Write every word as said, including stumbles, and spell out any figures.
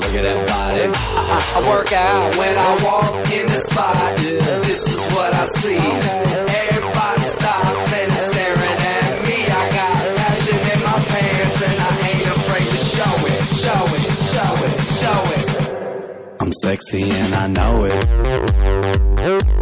Look at that body. I, I work out when I walk in the spot. This is what I see. Everybody stops and is staring at me. I got passion in my pants and I ain't afraid to show it, show it, show it, show it. I'm sexy and I know it.